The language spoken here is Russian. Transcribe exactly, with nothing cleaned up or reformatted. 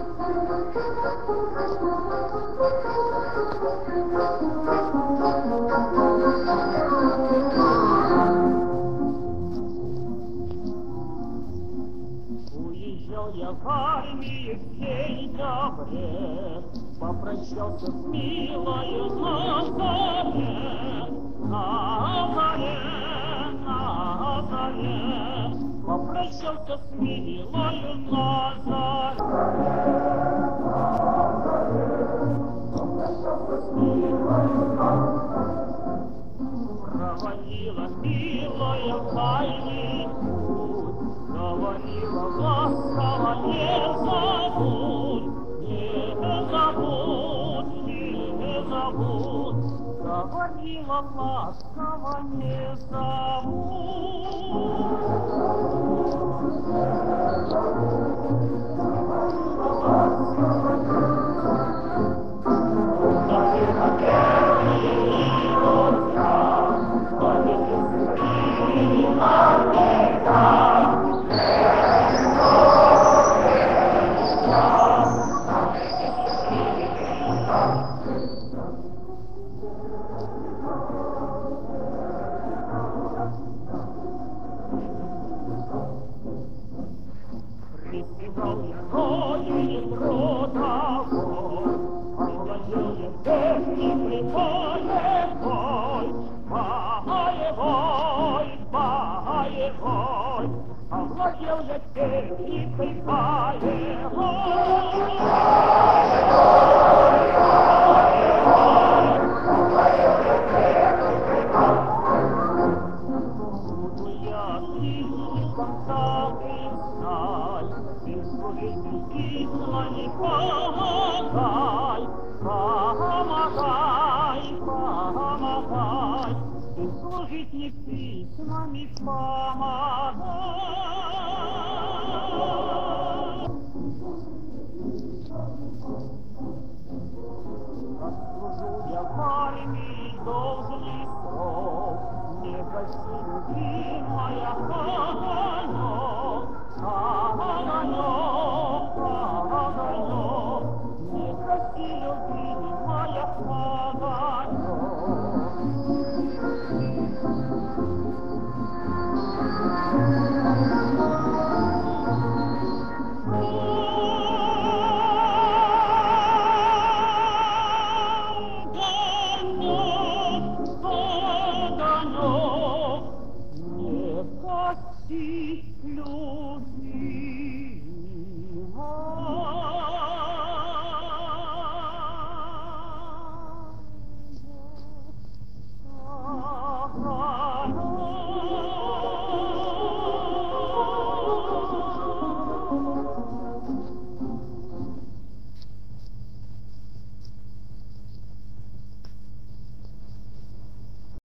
Уезжал я в армию в сентябре, попрощался с милою на заре, на заре, на заре, попрощался с милою на заре. Проводила милая в тайный путь, говорила ласково, не забудь, не забудь, не забудь, говорила ласково, не забудь. Припевал я родине трудовой, овладел техникой боевой, боевой, боевой, овладел я техникой боевой. Письмами помогай, помогай, помогай, ты служить мне письмами помогай.